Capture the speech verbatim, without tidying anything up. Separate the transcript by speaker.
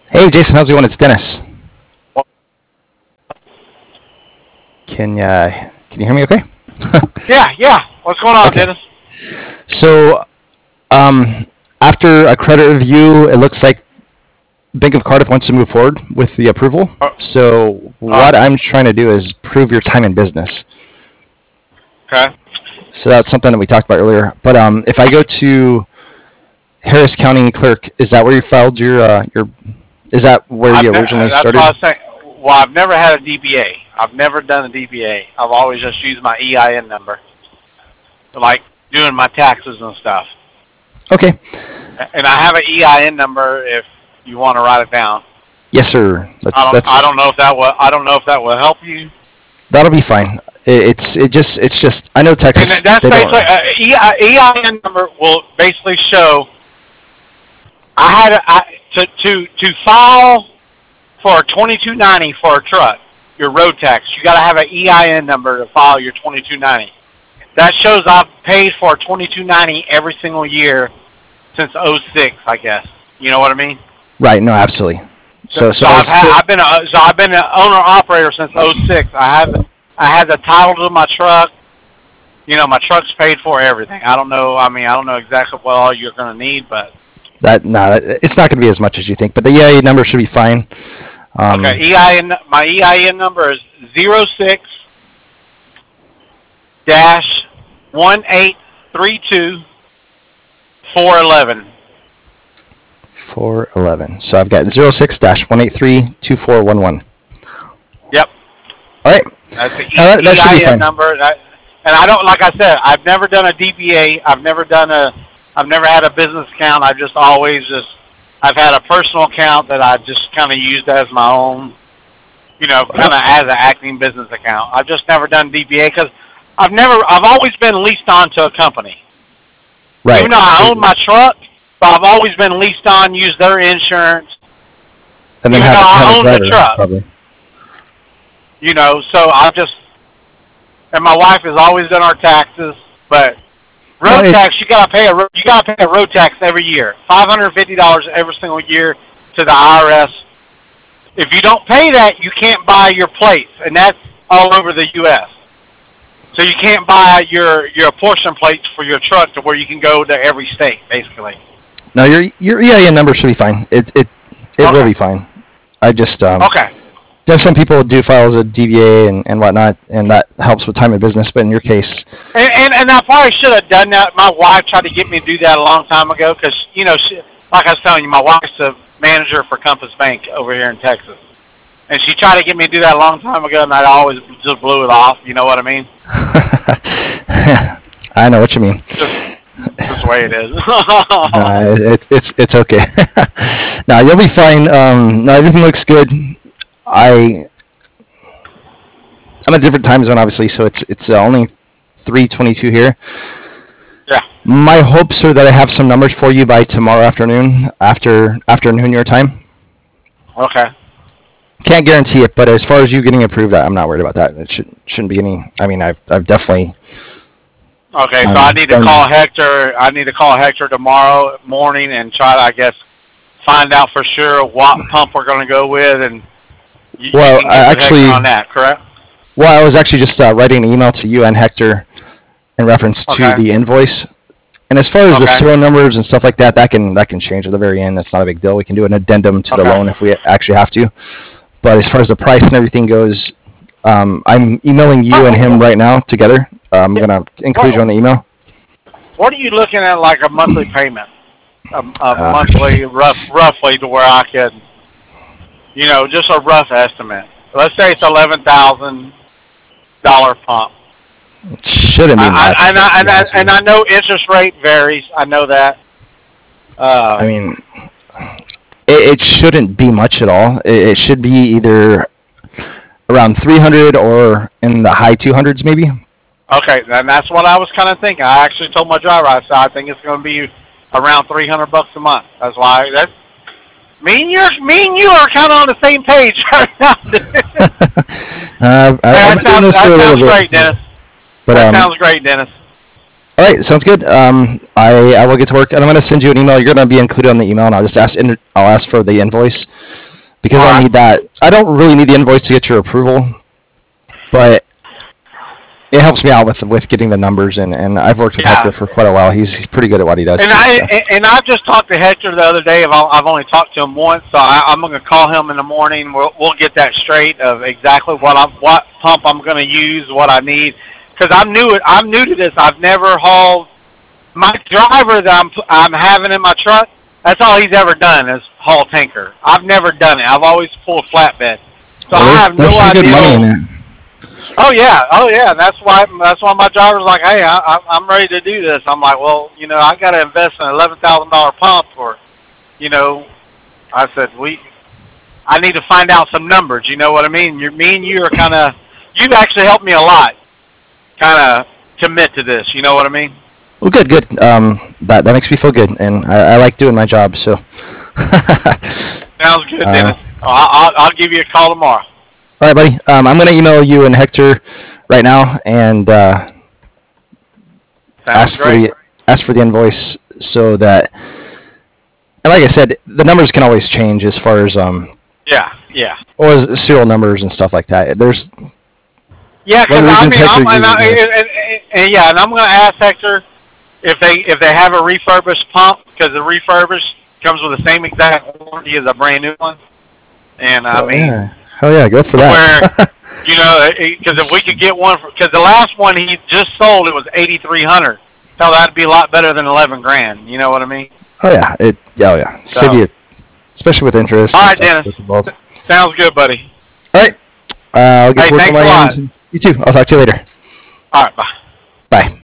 Speaker 1: Hey, Jason, how's it going? It's Dennis. Can uh, can you hear me? Okay.
Speaker 2: Yeah, yeah. What's going on,
Speaker 1: Okay.
Speaker 2: Dennis?
Speaker 1: So, um, after a credit review, it looks like Bank of Cardiff wants to move forward with the approval.
Speaker 2: Uh,
Speaker 1: So,
Speaker 2: uh,
Speaker 1: what I'm trying to do is prove your time in business.
Speaker 2: okay.
Speaker 1: So that's something that we talked about earlier. But um, if I go to Harris County Clerk, is that where you filed your uh, your? Is that where
Speaker 2: I've
Speaker 1: you
Speaker 2: ne-
Speaker 1: originally
Speaker 2: that's what
Speaker 1: started?
Speaker 2: I was saying. Well, I've never had a D B A. I've never done a D B A. I've always just used my E I N number, like doing my taxes and stuff.
Speaker 1: Okay.
Speaker 2: And I have an E I N number if you want to write it down.
Speaker 1: Yes, sir.
Speaker 2: I
Speaker 1: That's
Speaker 2: don't. I
Speaker 1: that's
Speaker 2: don't know if that will. I don't know if that will help you.
Speaker 1: that'll be fine. It, it's it just it's just I know
Speaker 2: And
Speaker 1: Texas
Speaker 2: that's
Speaker 1: they
Speaker 2: basically
Speaker 1: don't.
Speaker 2: uh, E I N number will basically show. I had a, I, to to to file for twenty-two ninety for a truck, your road tax, you got to have an E I N number to file your twenty-two ninety. That shows I've paid for twenty-two ninety every single year since oh six, I guess. You know what I mean?
Speaker 1: Right. No, absolutely.
Speaker 2: So,
Speaker 1: So so
Speaker 2: so
Speaker 1: I
Speaker 2: I've had
Speaker 1: still
Speaker 2: I've been a, so I've been an owner operator since oh six. I have I had the title to my truck. You know, my truck's paid for, everything. I don't know. I mean, I don't know exactly what all you're going to need, but
Speaker 1: that no, nah, it's not going to be as much as you think. But the E I A number should be fine. Um,
Speaker 2: okay. E I N. My E I N number is zero six dash one eight three two four eleven.
Speaker 1: four eleven. So I've got zero six dash one eight three two four one one.
Speaker 2: Yep,
Speaker 1: All right.
Speaker 2: that's the
Speaker 1: Now that, that should be
Speaker 2: E I N
Speaker 1: fine.
Speaker 2: number. That, and I don't, like I said, I've never done a D B A. I've never done a, I've never had a business account. I've just always just, I've had a personal account that I just kind of used as my own, you know, kind of as an acting business account. I've just never done D B A because I've never, I've always been leased on to a company.
Speaker 1: Right.
Speaker 2: Even though I own my truck, but I've always been leased on, used their insurance.
Speaker 1: And then
Speaker 2: Even
Speaker 1: have,
Speaker 2: though I
Speaker 1: have a
Speaker 2: own the
Speaker 1: driver,
Speaker 2: truck.
Speaker 1: probably.
Speaker 2: You know, so I just, and my wife has always done our taxes, but road
Speaker 1: Well,
Speaker 2: tax, you gotta pay a you gotta pay a road tax every year, five hundred fifty dollars every single year to the I R S. If you don't pay that, you can't buy your plates, and that's all over the U S. So you can't buy your your portion plates for your truck to where you can go to every state, basically.
Speaker 1: No, your your E I A number should be fine. It it it
Speaker 2: Okay.
Speaker 1: will be fine. I just um.
Speaker 2: Okay.
Speaker 1: There's some people do file as a D B A and, and whatnot, and that helps with time of business. But in your case,
Speaker 2: And, and and I probably should have done that. My wife tried to get me to do that a long time ago because, you know, she, like I was telling you, my wife's a manager for Compass Bank over here in Texas. And she tried to get me to do that a long time ago, and I always just blew it off. You know what I mean?
Speaker 1: I know what you mean.
Speaker 2: Just, just the way it is.
Speaker 1: No, it, it's it's okay. No, you'll be fine. Um, no, everything looks good. I I'm a different time zone, obviously, so it's it's uh, only three twenty-two here.
Speaker 2: Yeah.
Speaker 1: My hopes are that I have some numbers for you by tomorrow afternoon, after afternoon your time.
Speaker 2: Okay.
Speaker 1: Can't guarantee it, but as far as you getting approved, I'm not worried about that. It should shouldn't be any. I mean, I've I've definitely.
Speaker 2: Okay, so
Speaker 1: Um,
Speaker 2: I need to
Speaker 1: done-
Speaker 2: call Hector. I need to call Hector tomorrow morning and try to, I guess, find out for sure what pump we're going to go with, and you,
Speaker 1: Well,
Speaker 2: you can get
Speaker 1: I
Speaker 2: with
Speaker 1: actually-
Speaker 2: Hector on that, correct?
Speaker 1: Well, I was actually just uh, writing an email to you and Hector in reference to
Speaker 2: Okay.
Speaker 1: the invoice. And as far as the
Speaker 2: Okay.
Speaker 1: serial numbers and stuff like that, that can that can change at the very end. That's not a big deal. We can do an addendum to the
Speaker 2: Okay.
Speaker 1: loan if we actually have to. But as far as the price and everything goes, um, I'm emailing you and him right now together. Uh, I'm gonna include you on the email.
Speaker 2: What are you looking at, like a monthly payment? A, a
Speaker 1: Uh,
Speaker 2: monthly, rough, roughly, to where I could, you know, just a rough estimate. Let's say it's eleven thousand dollar pump.
Speaker 1: It shouldn't be
Speaker 2: I,
Speaker 1: much.
Speaker 2: I, and, I,
Speaker 1: to
Speaker 2: and,
Speaker 1: be
Speaker 2: I,
Speaker 1: honest with
Speaker 2: and
Speaker 1: you.
Speaker 2: I know interest rate varies. I know that. Uh,
Speaker 1: I mean, it, it shouldn't be much at all. It, it should be either around three hundred or in the high two hundreds, maybe.
Speaker 2: okay, and that's what I was kind of thinking. I actually told my driver, I said, I think it's going to be around three hundred bucks a month. That's why that's me and you. Me and you are kind of on the same page right now.
Speaker 1: uh, I,
Speaker 2: that
Speaker 1: I've been doing
Speaker 2: sounds,
Speaker 1: this for a
Speaker 2: that
Speaker 1: little
Speaker 2: sounds
Speaker 1: bit,
Speaker 2: great, Dennis.
Speaker 1: but
Speaker 2: that
Speaker 1: um,
Speaker 2: sounds great, Dennis.
Speaker 1: All right, sounds good. Um, I, I will get to work, and I'm going to send you an email. You're going to be included on the email, and I'll just ask in, I'll ask for the invoice because
Speaker 2: All
Speaker 1: I'll
Speaker 2: right.
Speaker 1: need that. I don't really need the invoice to get your approval, but it helps me out with with getting the numbers, and, and I've worked with
Speaker 2: Yeah.
Speaker 1: Hector for quite a while. He's, he's pretty good at what he does.
Speaker 2: And
Speaker 1: too,
Speaker 2: I
Speaker 1: so.
Speaker 2: and, and I just talked to Hector the other day. I've I've only talked to him once, so I, I'm going to call him in the morning. We'll we'll get that straight of exactly what I'm what pump I'm going to use, what I need, because I'm new. I'm new to this. I've never hauled. My driver that I'm I'm having in my truck. That's all he's ever done is haul tanker. I've never done it. I've always pulled flatbed. So
Speaker 1: Well,
Speaker 2: I
Speaker 1: there's,
Speaker 2: have
Speaker 1: there's
Speaker 2: no
Speaker 1: some
Speaker 2: idea.
Speaker 1: good money in it.
Speaker 2: Oh yeah, oh yeah. That's why. That's why my driver's like, "Hey, I, I- I'm ready to do this." I'm like, "Well, you know, I got to invest in an eleven thousand dollar pump, or, you know," I said, "We, I need to find out some numbers." You know what I mean? You're me and you are kind of. You've actually helped me a lot, kind of commit to this. You know what I mean?
Speaker 1: Well, good, good. Um, that that makes me feel good, and I, I like doing my job. So.
Speaker 2: Sounds good,
Speaker 1: Uh,
Speaker 2: Dennis. I'll, I'll I'll give you a call tomorrow.
Speaker 1: All right, buddy. Um, I'm gonna email you and Hector right now, and uh,
Speaker 2: Sounds
Speaker 1: ask
Speaker 2: great.
Speaker 1: for the ask for the invoice so that. And like I said, the numbers can always change as far as um,
Speaker 2: Yeah, yeah.
Speaker 1: or as serial numbers and stuff like that. There's
Speaker 2: Yeah, because
Speaker 1: One
Speaker 2: I
Speaker 1: reasons
Speaker 2: mean, I'm,
Speaker 1: Hector
Speaker 2: and, I,
Speaker 1: uses
Speaker 2: and, and, and yeah, and I'm going to ask Hector if they if they have a refurbished pump, because the refurbished comes with the same exact warranty as a brand new one. And I
Speaker 1: oh,
Speaker 2: mean,
Speaker 1: yeah. Hell yeah, go for that.
Speaker 2: you know, because if we could get one, because the last one he just sold, it was eighty-three hundred. So that'd be a lot better than eleven grand. You know what I mean?
Speaker 1: oh yeah, it. Oh yeah,
Speaker 2: So.
Speaker 1: save you, especially with interest.
Speaker 2: All
Speaker 1: and
Speaker 2: right,
Speaker 1: stuff
Speaker 2: Dennis.
Speaker 1: that's involved.
Speaker 2: Sounds good, buddy.
Speaker 1: All right, uh, I'll get
Speaker 2: Hey,
Speaker 1: to work on
Speaker 2: thanks
Speaker 1: my
Speaker 2: a lot.
Speaker 1: end. You too. I'll talk to you later.
Speaker 2: All right, bye.
Speaker 1: Bye.